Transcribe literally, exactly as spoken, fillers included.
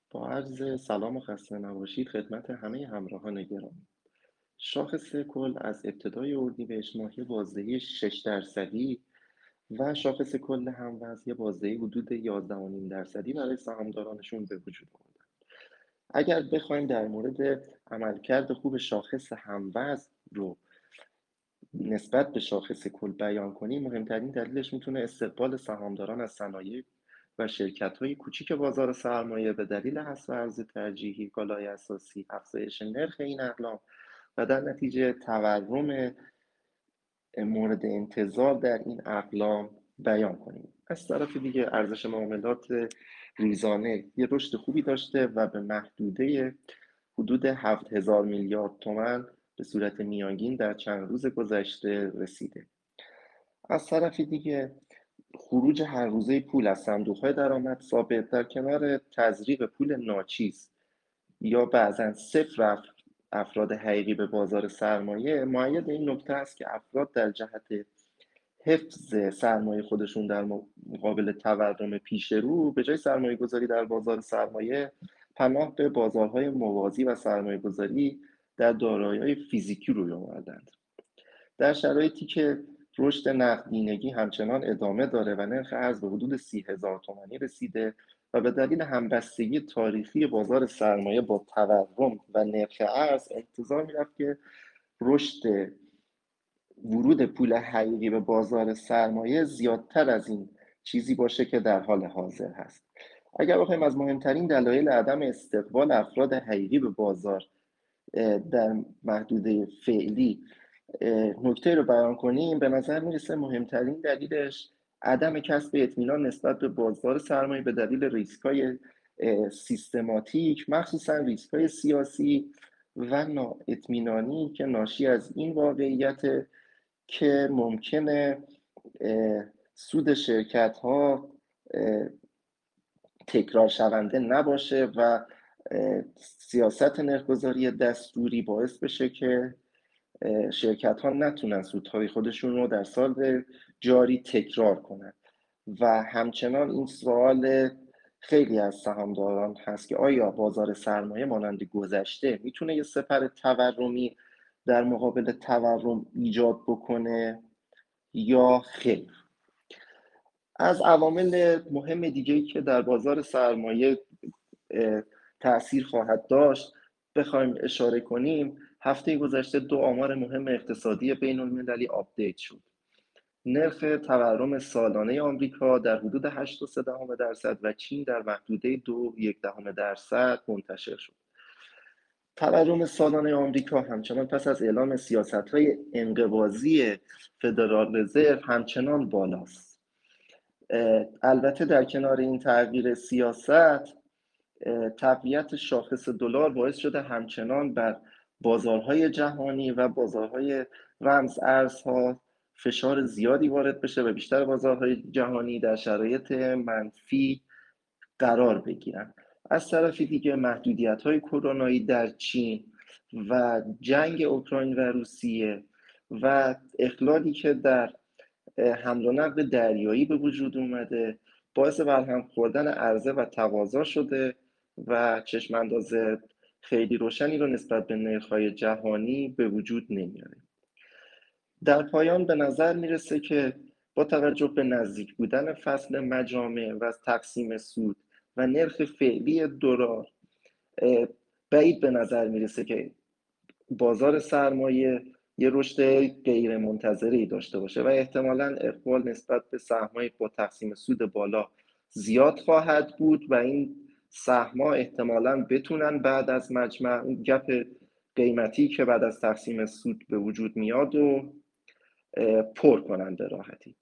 با عرض سلام و خسته نباشید خدمت همه همراهان گرامی. شاخص کل از ابتدای اردیبهشت ماه یه بازدهی شش درصدی و شاخص کل هموزن یه بازدهی حدود یازده و نیم درصدی برای سهامدارانشون به وجود آوردن. اگر بخوایم در مورد عملکرد خوب شاخص هموزن رو نسبت به شاخص کل بیان کنیم، مهمترین دلیلش میتونه استقبال سهامداران از صنایع و شرکت‌های کوچیک بازار سرمایه به دلیل حذف ارز ترجیحی، کالای اساسی، افزایش نرخ این اقلام و در نتیجه تورم مورد انتظار در این اقلام بیان کنیم. از طرف دیگه ارزش معاملات روزانه یه رشد خوبی داشته و به محدوده حدود هفت هزار میلیارد تومان به صورت میانگین در چند روز گذشته رسیده. از طرف دیگه خروج هر روزه پول از صندوق‌های درآمد ثابت در کنار تزریق پول ناچیز یا بعضا صفر افراد حقیقی به بازار سرمایه مؤید این نکته است که افراد در جهت حفظ سرمایه خودشون در مقابل تورم پیش رو به جای سرمایه گذاری در بازار سرمایه پناه به بازارهای موازی و سرمایه گذاری در دارایی‌های فیزیکی روی آوردند. در شرایطی که رشد نقدینگی همچنان ادامه داره و نرخ ارز به حدود سی هزار تومانی رسیده و به دلیل همبستگی تاریخی بازار سرمایه با تورم و نرخ ارز انتظار می‌رفت که رشد ورود پول حقیقی به بازار سرمایه زیادتر از این چیزی باشه که در حال حاضر هست. اگر بخوایم از مهمترین دلایل عدم استقبال افراد حقیقی به بازار در محدوده فعلی نکته رو بیان کنیم، به نظر میرسه مهمترین دلیلش عدم کسب اطمینان نسبت به بازار سرمایه به دلیل ریسک‌های سیستماتیک، مخصوصا ریسک‌های سیاسی و نااطمینانی که ناشی از این واقعیت که ممکنه سود شرکت‌ها تکرار شونده نباشه و سیاست نرخ‌گذاری دستوری باعث بشه که شرکت ها نتونن سودهای خودشون رو در سال جاری تکرار کنن و همچنان این سوال خیلی از سهامداران هست که آیا بازار سرمایه مانند گذشته میتونه یه سپر تورمی در مقابل تورم ایجاد بکنه یا خیر. از عوامل مهم دیگه‌ای که در بازار سرمایه تأثیر خواهد داشت بخوایم اشاره کنیم، هفته گذشته دو آمار مهم اقتصادی بین المللی آپدیت شد. نرخ تورم سالانه آمریکا در حدود هشت و سه دهم درصد و چین در محدوده دو و یک دهم درصد منتشر شد. تورم سالانه آمریکا همچنان پس از اعلام سیاست‌های انقباضی فدرال رزرو همچنان بالاست. البته در کنار این تغییر سیاست، تقویت شاخص دلار باعث شده همچنان بر بازارهای جهانی و بازارهای رمز ارزها فشار زیادی وارد بشه و بیشتر بازارهای جهانی در شرایط منفی قرار بگیرن. از طرف دیگه محدودیت‌های کرونایی در چین و جنگ اوکراین و روسیه و اخلالی که در حمل و نقل دریایی به وجود اومده باعث برهم خوردن عرضه و تقاضا شده و چشم‌انداز خیلی روشنی رو نسبت به نرخ‌های جهانی به وجود نمیاره. در پایان به نظر میرسه که با توجه به نزدیک بودن فصل مجامع و تقسیم سود و نرخ فعلی دلار، بعید به نظر میرسه که بازار سرمایه یه رشد غیر منتظری داشته باشه و احتمالاً اقبال نسبت به سهم‌های با تقسیم سود بالا زیاد خواهد بود و این سهم‌ها احتمالاً بتونن بعد از مجمع اون گپ قیمتی که بعد از تقسیم سود به وجود میاد و پر کنن به راحتی.